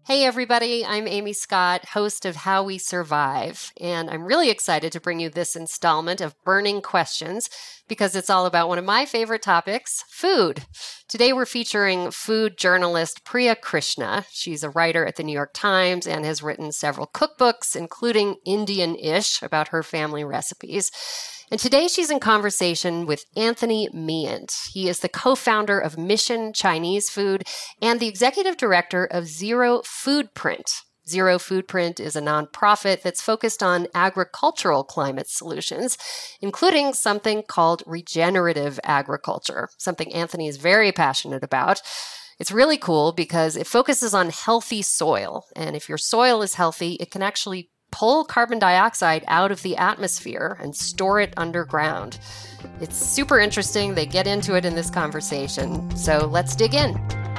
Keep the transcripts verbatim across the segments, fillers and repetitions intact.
Hey everybody, I'm Amy Scott, host of How We Survive, and I'm really excited to bring you this installment of Burning Questions because it's all about one of my favorite topics, food. Today we're featuring food journalist Priya Krishna. She's a writer at the New York Times and has written several cookbooks, including Indian-ish, about her family recipes. And today she's in conversation with Anthony Meehan. He is the co-founder of Mission Chinese Food and the executive director of Zero Foodprint. Zero Foodprint is a nonprofit that's focused on agricultural climate solutions, including something called regenerative agriculture, something Anthony is very passionate about. It's really cool because it focuses on healthy soil. And if your soil is healthy, it can actually pull carbon dioxide out of the atmosphere and store it underground. It's super interesting. They get into it in this conversation. So let's dig in.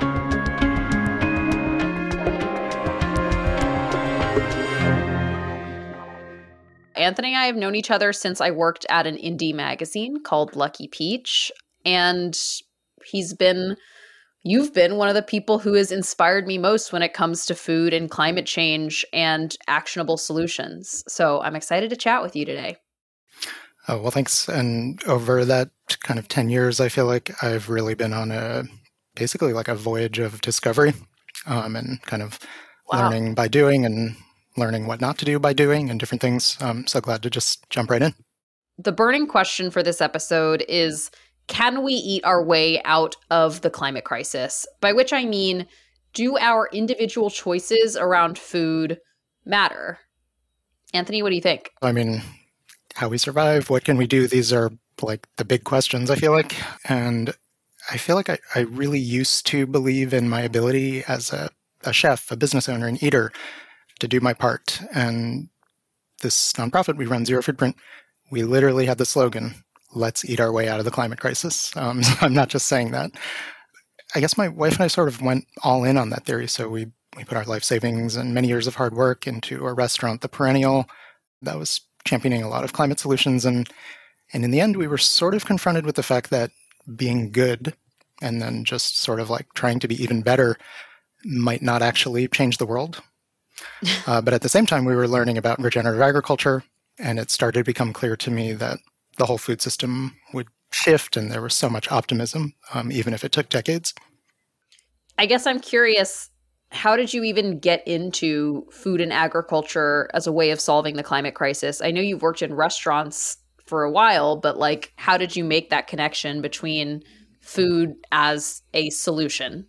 Anthony and I have known each other since I worked at an indie magazine called Lucky Peach. And he's been You've been one of the people who has inspired me most when it comes to food and climate change and actionable solutions. So I'm excited to chat with you today. Oh, well, thanks. And over that kind of ten years, I feel like I've really been on a basically like a voyage of discovery um, and kind of wow. learning by doing and learning what not to do by doing and different things. I'm so glad to just jump right in. The burning question for this episode is, can we eat our way out of the climate crisis? By which I mean, do our individual choices around food matter? Anthony, what do you think? I mean, how we survive, what can we do? These are like the big questions, I feel like. And I feel like I, I really used to believe in my ability as a, a chef, a business owner, an eater to do my part. And this nonprofit we run, Zero Foodprint, we literally had the slogan, let's eat our way out of the climate crisis. Um, so I'm not just saying that. I guess my wife and I sort of went all in on that theory. So we, we put our life savings and many years of hard work into a restaurant, The Perennial, that was championing a lot of climate solutions. And, and in the end, we were sort of confronted with the fact that being good and then just sort of like trying to be even better might not actually change the world. uh, but at the same time, we were learning about regenerative agriculture, and it started to become clear to me that the whole food system would shift, and there was so much optimism, um, even if it took decades. I guess I'm curious, how did you even get into food and agriculture as a way of solving the climate crisis? I know you've worked in restaurants for a while, but like, how did you make that connection between food as a solution?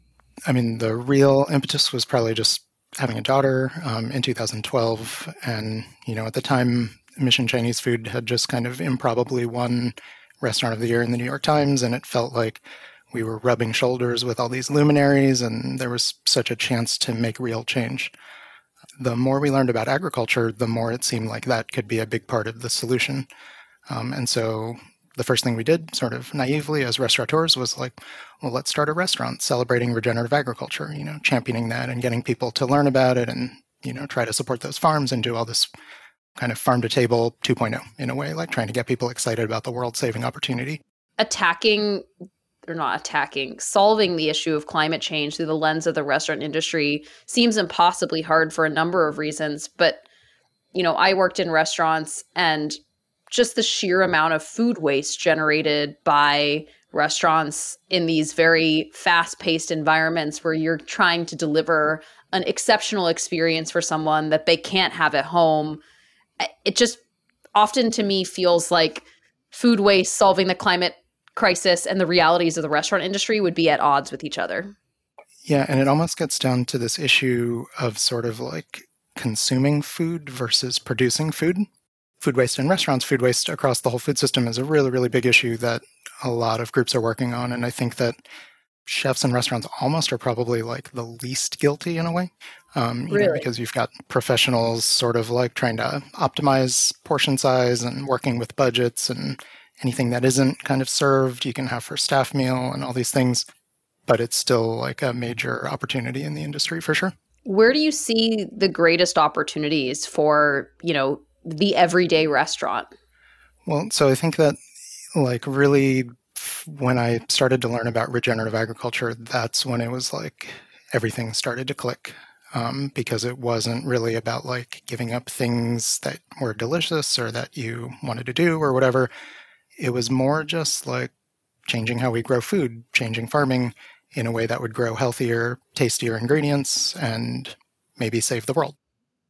I mean, the real impetus was probably just having a daughter um, in two thousand twelve. And, you know, at the time, Mission Chinese Food had just kind of improbably won Restaurant of the Year in the New York Times, and it felt like we were rubbing shoulders with all these luminaries, and there was such a chance to make real change. The more we learned about agriculture, the more it seemed like that could be a big part of the solution. Um, and so the first thing we did, sort of naively as restaurateurs, was like, well, let's start a restaurant celebrating regenerative agriculture, you know, championing that and getting people to learn about it and, you know, try to support those farms and do all this kind of farm to table two point oh in a way, like trying to get people excited about the world saving opportunity. Attacking, or not attacking, solving the issue of climate change through the lens of the restaurant industry seems impossibly hard for a number of reasons. But, you know, I worked in restaurants, and just the sheer amount of food waste generated by restaurants in these very fast-paced environments where you're trying to deliver an exceptional experience for someone that they can't have at home. It just often to me feels like food waste, solving the climate crisis, and the realities of the restaurant industry would be at odds with each other. Yeah, and it almost gets down to this issue of sort of like consuming food versus producing food. Food waste in restaurants, food waste across the whole food system is a really, really big issue that a lot of groups are working on. And I think that chefs and restaurants almost are probably like the least guilty in a way, um, you really? know, because you've got professionals sort of like trying to optimize portion size and working with budgets, and anything that isn't kind of served, you can have for staff meal and all these things. But it's still like a major opportunity in the industry for sure. Where do you see the greatest opportunities for, you know, the everyday restaurant? Well, so I think that like really when I started to learn about regenerative agriculture, that's when it was like everything started to click. um, because it wasn't really about like giving up things that were delicious or that you wanted to do or whatever. It was more just like changing how we grow food, changing farming in a way that would grow healthier, tastier ingredients and maybe save the world.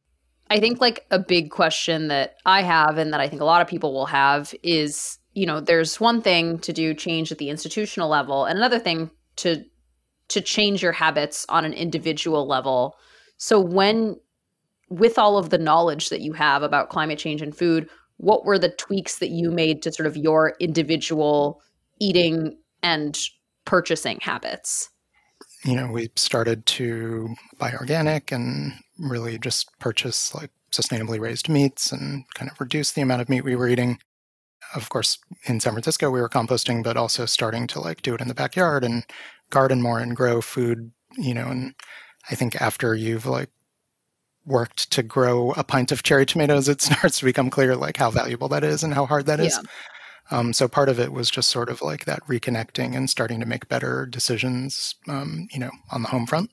I think like a big question that I have and that I think a lot of people will have is, you know, there's one thing to do change at the institutional level and another thing to to change your habits on an individual level. So when, with all of the knowledge that you have about climate change and food, what were the tweaks that you made to sort of your individual eating and purchasing habits? You know, we started to buy organic and really just purchase like sustainably raised meats and kind of reduce the amount of meat we were eating. Of course, in San Francisco, we were composting, but also starting to like do it in the backyard and garden more and grow food, you know, and I think after you've like worked to grow a pint of cherry tomatoes, it starts to become clear like how valuable that is and how hard that is. Yeah. Um, so part of it was just sort of like that reconnecting and starting to make better decisions, um, you know, on the home front.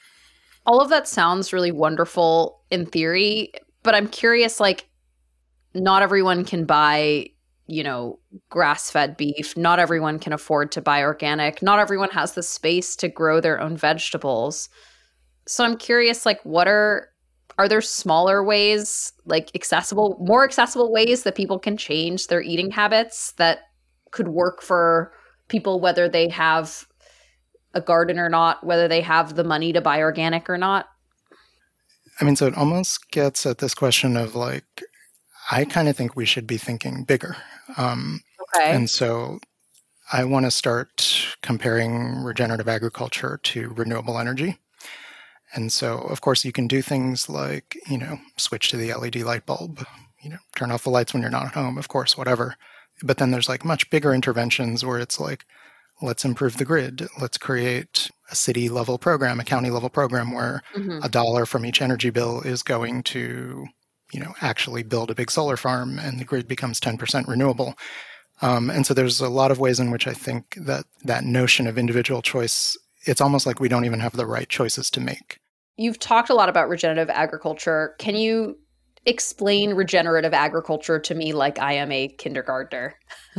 All of that sounds really wonderful in theory, but I'm curious, like, not everyone can buy, you know, grass-fed beef. Not everyone can afford to buy organic. Not everyone has the space to grow their own vegetables. So I'm curious, like, what are, are there smaller ways, like accessible, more accessible ways that people can change their eating habits that could work for people, whether they have a garden or not, whether they have the money to buy organic or not? I mean, so it almost gets at this question of like, I kind of think we should be thinking bigger. Um, okay. And so I want to start comparing regenerative agriculture to renewable energy. And so, of course, you can do things like, you know, switch to the L E D light bulb, you know, turn off the lights when you're not at home, of course, whatever. But then there's like much bigger interventions where it's like, let's improve the grid. Let's create a city level program, a county level program where mm-hmm. a dollar from each energy bill is going to, you know, actually build a big solar farm and the grid becomes ten percent renewable. Um, and so there's a lot of ways in which I think that that notion of individual choice, it's almost like we don't even have the right choices to make. You've talked a lot about regenerative agriculture. Can you explain regenerative agriculture to me like I am a kindergartner?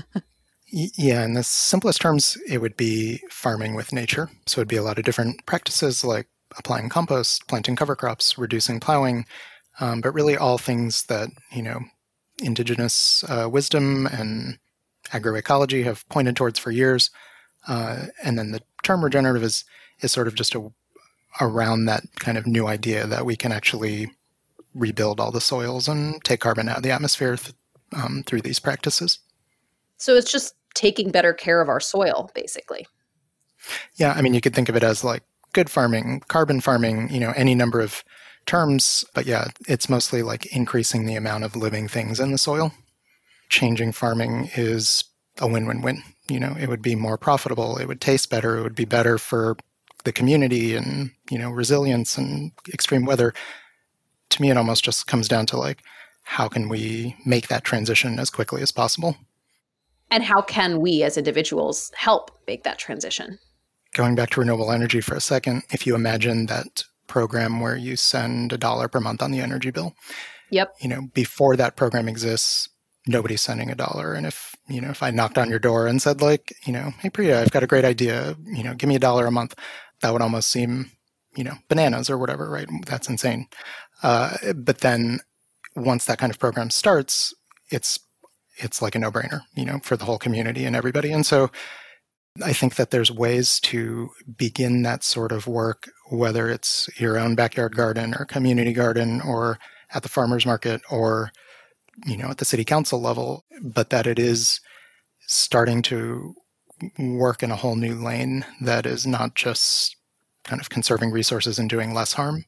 Yeah, in the simplest terms, it would be farming with nature. So it'd be a lot of different practices like applying compost, planting cover crops, reducing plowing, um, but really all things that, you know, indigenous uh, wisdom and agroecology have pointed towards for years. Uh, and then the term regenerative is is sort of just a, around that kind of new idea that we can actually rebuild all the soils and take carbon out of the atmosphere th- um, through these practices. So it's just taking better care of our soil, basically. Yeah, I mean, you could think of it as like good farming, carbon farming, you know, any number of terms. But yeah, it's mostly like increasing the amount of living things in the soil. Changing farming is a win-win-win. You know, it would be more profitable. It would taste better. It would be better for the community and, you know, resilience and extreme weather. To me, it almost just comes down to like, how can we make that transition as quickly as possible? And how can we as individuals help make that transition? Going back to renewable energy for a second, if you imagine that program where you send a dollar per month on the energy bill, yep. You know, before that program exists, nobody's sending a dollar. And if, you know, if I knocked on your door and said like, you know, hey, Priya, I've got a great idea, you know, give me a dollar a month, that would almost seem, you know, bananas or whatever, right? That's insane. Uh, but then once that kind of program starts, it's it's like a no-brainer, you know, for the whole community and everybody. And so I think that there's ways to begin that sort of work, whether it's your own backyard garden or community garden or at the farmer's market or, you know, at the city council level, but that it is starting to work in a whole new lane that is not just kind of conserving resources and doing less harm.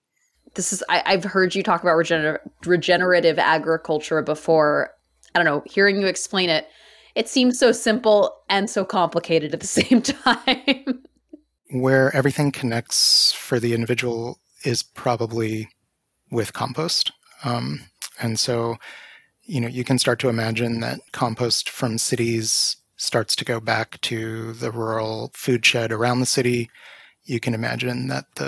This is, I, I've heard you talk about regener- regenerative agriculture before. I don't know, hearing you explain it, it seems so simple and so complicated at the same time. Where everything connects for the individual is probably with compost. Um, and so, you know, you can start to imagine that compost from cities starts to go back to the rural food shed around the city. You can imagine that the,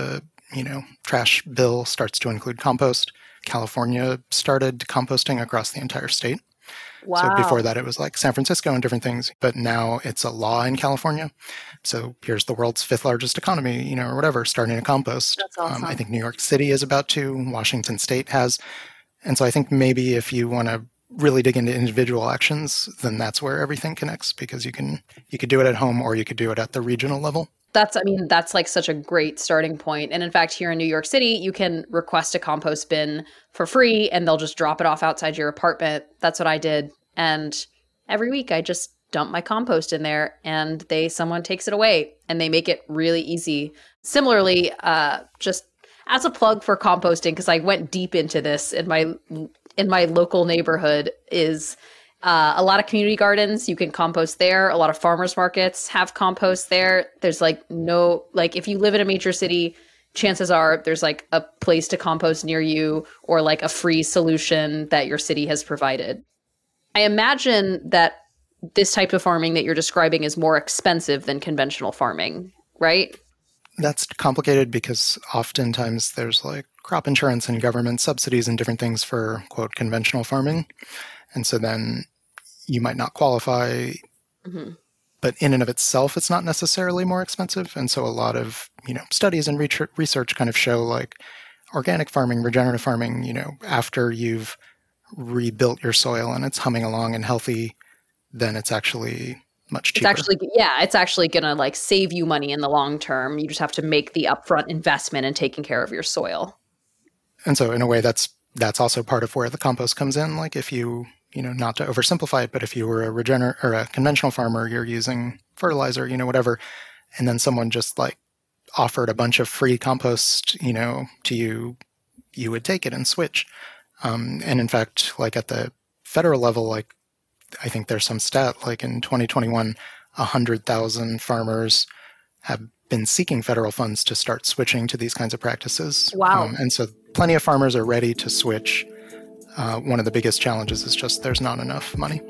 you know, trash bill starts to include compost. California started composting across the entire state. Wow. So before that, it was like San Francisco and different things, but now it's a law in California. So here's the world's fifth largest economy, you know, or whatever, starting to compost. That's awesome. Um, I think New York City is about to, Washington State has. And so I think maybe if you want to really dig into individual actions, then that's where everything connects, because you can, you could do it at home or you could do it at the regional level. That's, I mean, that's like such a great starting point. And in fact, here in New York City, you can request a compost bin for free and they'll just drop it off outside your apartment. That's what I did. And every week I just dump my compost in there and they, someone takes it away and they make it really easy. Similarly, uh, just as a plug for composting, because I went deep into this in my, in my local neighborhood, is Uh, a lot of community gardens, you can compost there. A lot of farmers markets have compost there. There's like no, like if you live in a major city, chances are there's like a place to compost near you or like a free solution that your city has provided. I imagine that this type of farming that you're describing is more expensive than conventional farming, right? That's complicated because oftentimes there's like crop insurance and government subsidies and different things for, quote, conventional farming. And so then you might not qualify, mm-hmm. but in and of itself, it's not necessarily more expensive. And so a lot of, you know, studies and research kind of show like organic farming, regenerative farming, you know, after you've rebuilt your soil and it's humming along and healthy, then it's actually much cheaper. It's actually, yeah, it's actually going to like save you money in the long term. You just have to make the upfront investment in taking care of your soil. And so in a way, that's that's also part of where the compost comes in. Like if you, you know, not to oversimplify it, but if you were a regener or a conventional farmer, you're using fertilizer, you know, whatever, and then someone just like offered a bunch of free compost, you know, to you, you would take it and switch. Um, and in fact, like at the federal level, like I think there's some stat, like in twenty twenty-one, one hundred thousand farmers have been seeking federal funds to start switching to these kinds of practices. Wow. Um, and so plenty of farmers are ready to switch. Uh, one of the biggest challenges is just there's not enough money.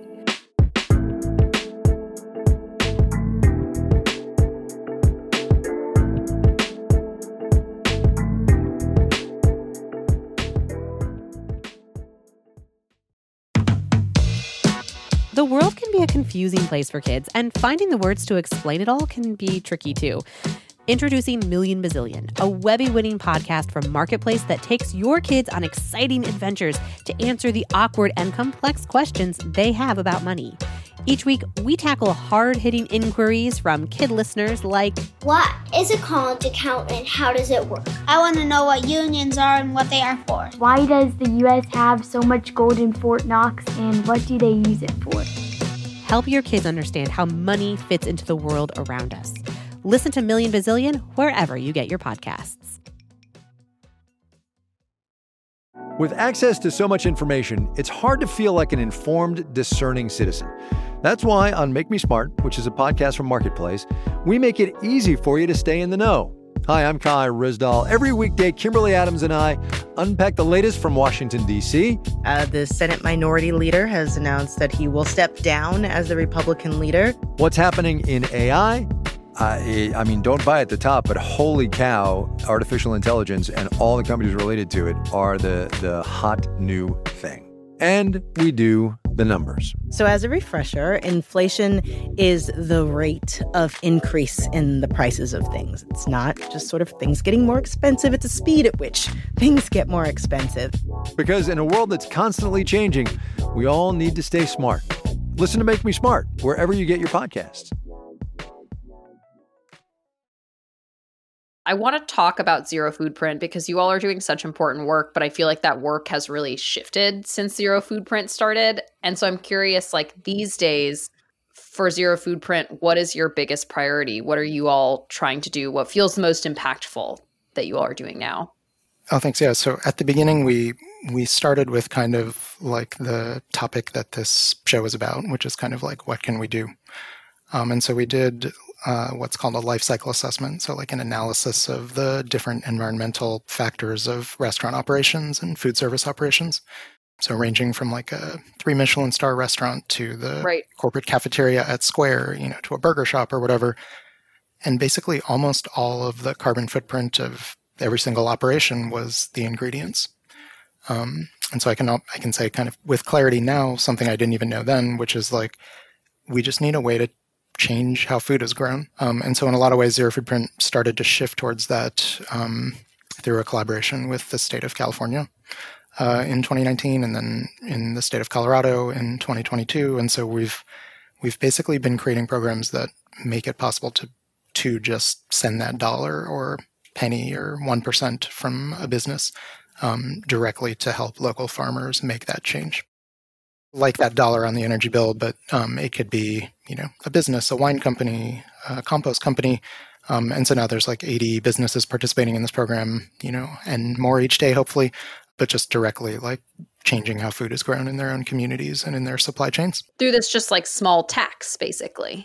The world can be a confusing place for kids, and finding the words to explain it all can be tricky too. Introducing Million Bazillion, a Webby-winning podcast from Marketplace that takes your kids on exciting adventures to answer the awkward and complex questions they have about money. Each week, we tackle hard-hitting inquiries from kid listeners like, what is a college account and how does it work? I want to know what unions are and what they are for. Why does the U S have so much gold in Fort Knox and what do they use it for? Help your kids understand how money fits into the world around us. Listen to Million Bazillion wherever you get your podcasts. With access to so much information, it's hard to feel like an informed, discerning citizen. That's why on Make Me Smart, which is a podcast from Marketplace, we make it easy for you to stay in the know. Hi, I'm Kai Rizdal. Every weekday, Kimberly Adams and I unpack the latest from Washington, D C. Uh, the Senate Minority Leader has announced that he will step down as the Republican leader. What's happening in A I? Uh, I mean, don't buy at the top, but holy cow, artificial intelligence and all the companies related to it are the, the hot new thing. And we do the numbers. So as a refresher, inflation is the rate of increase in the prices of things. It's not just sort of things getting more expensive. It's a speed at which things get more expensive. Because in a world that's constantly changing, we all need to stay smart. Listen to Make Me Smart wherever you get your podcasts. I want to talk about Zero Foodprint because you all are doing such important work, but I feel like that work has really shifted since Zero Foodprint started. And so I'm curious, like these days for Zero Foodprint, what is your biggest priority? What are you all trying to do? What feels the most impactful that you all are doing now? Oh, thanks. Yeah. So at the beginning, we we started with kind of like the topic that this show is about, which is kind of like, what can we do? Um, and so we did uh, what's called a life cycle assessment. So like an analysis of the different environmental factors of restaurant operations and food service operations. So ranging from like a three Michelin star restaurant to the right. corporate cafeteria at Square, you know, to a burger shop or whatever. And basically almost all of the carbon footprint of every single operation was the ingredients. Um, and so I can I can say kind of with clarity now something I didn't even know then, which is like we just need a way to change how food is grown. Um, and so in a lot of ways, Zero Foodprint started to shift towards that um, through a collaboration with the state of California uh, in twenty nineteen, and then in the state of Colorado in twenty twenty-two. And so we've we've basically been creating programs that make it possible to to just send that dollar or penny or one percent from a business um, directly to help local farmers make that change. Like that dollar on the energy bill, but um, it could be, you know, a business, a wine company, a compost company. Um, and so now there's like eighty businesses participating in this program, you know, and more each day, hopefully, but just directly like changing how food is grown in their own communities and in their supply chains. Through this just like small tax, basically.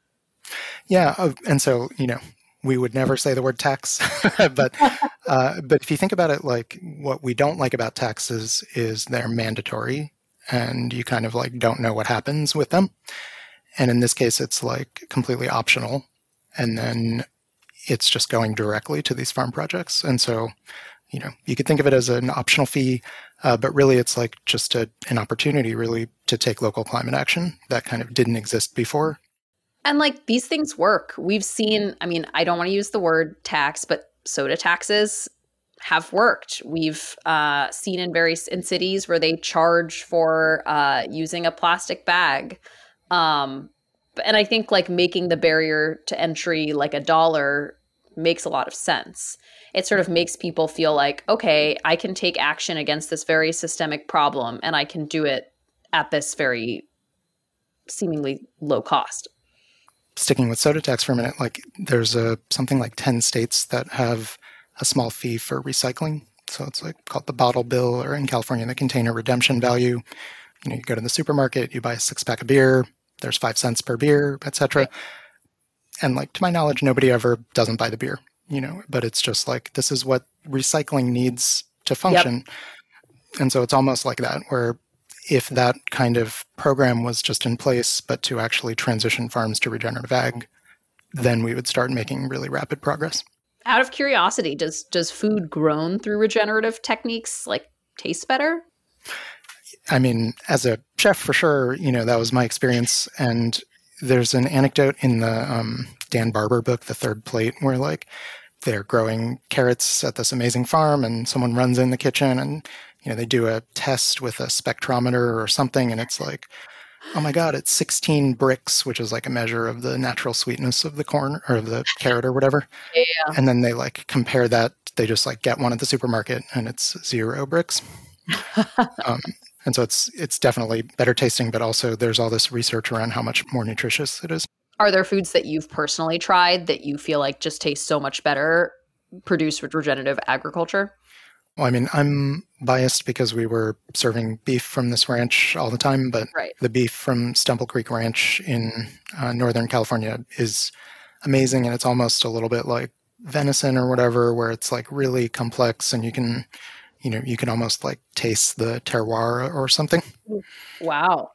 Yeah. Uh, and so, you know, we would never say the word tax, but uh, but if you think about it, like what we don't like about taxes is they're mandatory. And you kind of like don't know what happens with them. And in this case, it's like completely optional. And then it's just going directly to these farm projects. And so, you know, you could think of it as an optional fee, uh, but really it's like just a, an opportunity really to take local climate action that kind of didn't exist before. And like these things work. We've seen, I mean, I don't want to use the word tax, but soda taxes have worked. We've uh, seen in various in cities where they charge for uh, using a plastic bag. Um, and I think like making the barrier to entry like a dollar makes a lot of sense. It sort of makes people feel like, okay, I can take action against this very systemic problem and I can do it at this very seemingly low cost. Sticking with soda tax for a minute, like there's a something like ten states that have a small fee for recycling. So it's like called the bottle bill, or in California, the container redemption value. You know, you go to the supermarket, you buy a six pack of beer, there's five cents per beer, et cetera. Right. And like, to my knowledge, nobody ever doesn't buy the beer, you know, but it's just like, this is what recycling needs to function. Yep. And so it's almost like that, where if that kind of program was just in place, but to actually transition farms to regenerative ag, then we would start making really rapid progress. Out of curiosity, does does food grown through regenerative techniques like taste better? I mean, as a chef, for sure, you know, that was my experience. And there's an anecdote in the um, Dan Barber book, The Third Plate, where like they're growing carrots at this amazing farm and someone runs in the kitchen and, you know, they do a test with a spectrometer or something. And it's like, oh my God, it's sixteen Brix, which is like a measure of the natural sweetness of the corn or of the carrot or whatever. Yeah. And then they like compare that. They just like get one at the supermarket and it's zero Brix. um, and so it's it's definitely better tasting, but also there's all this research around how much more nutritious it is. Are there foods that you've personally tried that you feel like just taste so much better produced with regenerative agriculture? Well, I mean, I'm biased because we were serving beef from this ranch all the time, but right. The beef from Stumple Creek Ranch in uh, Northern California is amazing. And it's almost a little bit like venison or whatever, where it's like really complex and you can, you know, you can almost like taste the terroir or something. Wow.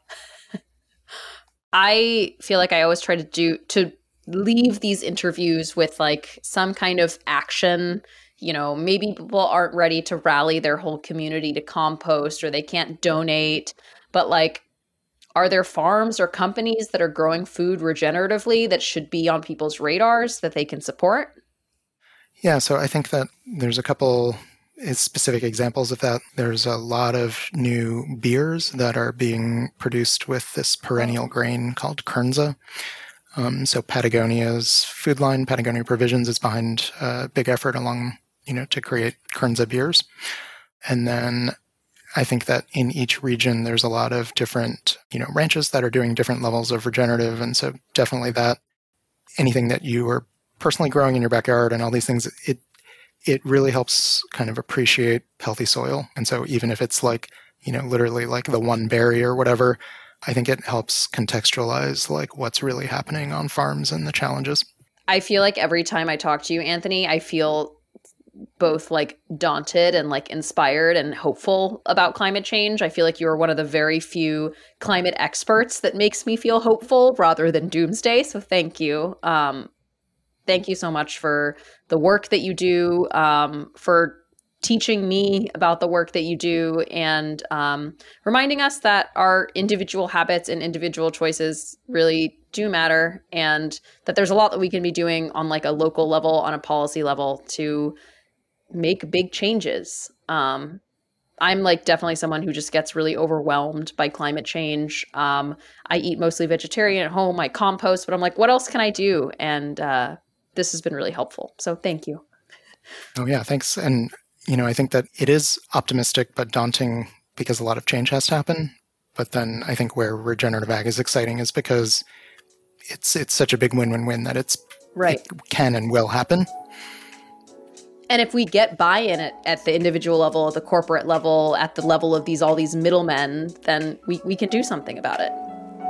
I feel like I always try to do, to leave these interviews with like some kind of action. You know, maybe people aren't ready to rally their whole community to compost or they can't donate, but like, are there farms or companies that are growing food regeneratively that should be on people's radars that they can support? Yeah, so I think that there's a couple specific examples of that. There's a lot of new beers that are being produced with this perennial grain called Kernza. Um, so Patagonia's food line, Patagonia Provisions, is behind a big effort along you know, to create Kernza beers. And then I think that in each region, there's a lot of different, you know, ranches that are doing different levels of regenerative. And so definitely that anything that you are personally growing in your backyard and all these things, it, it really helps kind of appreciate healthy soil. And so even if it's like, you know, literally like the one berry or whatever, I think it helps contextualize like what's really happening on farms and the challenges. I feel like every time I talk to you, Anthony, I feel both like daunted and like inspired and hopeful about climate change. I feel like you're one of the very few climate experts that makes me feel hopeful rather than doomsday. So thank you. Um, thank you so much for the work that you do, um, for teaching me about the work that you do, and um, reminding us that our individual habits and individual choices really do matter, and that there's a lot that we can be doing on like a local level, on a policy level, to make big changes. Um, I'm like definitely someone who just gets really overwhelmed by climate change. Um, I eat mostly vegetarian at home. I compost, but I'm like, what else can I do? And uh, this has been really helpful. So thank you. Oh yeah, thanks. And you know, I think that it is optimistic but daunting because a lot of change has to happen. But then I think where regenerative ag is exciting is because it's it's such a big win-win-win that it's right. It can and will happen. And if we get buy-in at, at the individual level, at the corporate level, at the level of these all these middlemen, then we, we can do something about it.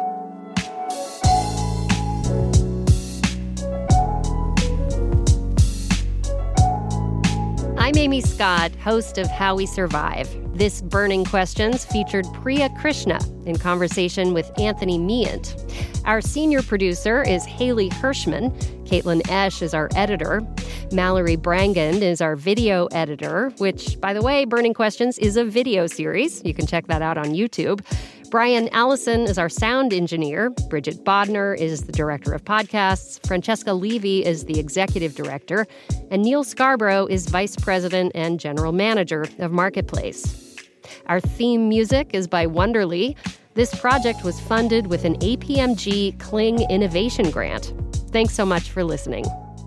I'm Amy Scott, host of How We Survive. This Burning Questions featured Priya Krishna in conversation with Anthony Meehan. Our senior producer is Haley Hirschman. Caitlin Esch is our editor. Mallory Brangan is our video editor, which, by the way, Burning Questions is a video series. You can check that out on YouTube. Brian Allison is our sound engineer. Bridget Bodner is the director of podcasts. Francesca Levy is the executive director. And Neil Scarborough is vice president and general manager of Marketplace. Our theme music is by Wonderly. This project was funded with an A P M G Kling Innovation Grant. Thanks so much for listening.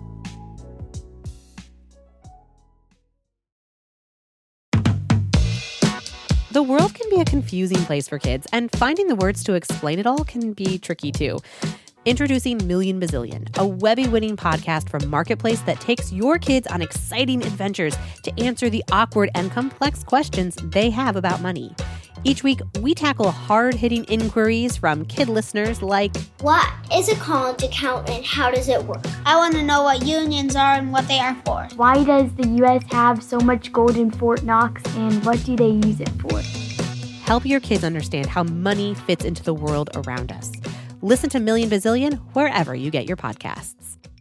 The world can be a confusing place for kids, and finding the words to explain it all can be tricky too. Introducing Million Bazillion, a Webby-winning podcast from Marketplace that takes your kids on exciting adventures to answer the awkward and complex questions they have about money. Each week, we tackle hard-hitting inquiries from kid listeners like, what is a college account and how does it work? I want to know what unions are and what they are for. Why does the U S have so much gold in Fort Knox, and what do they use it for? Help your kids understand how money fits into the world around us. Listen to Million Bazillion wherever you get your podcasts.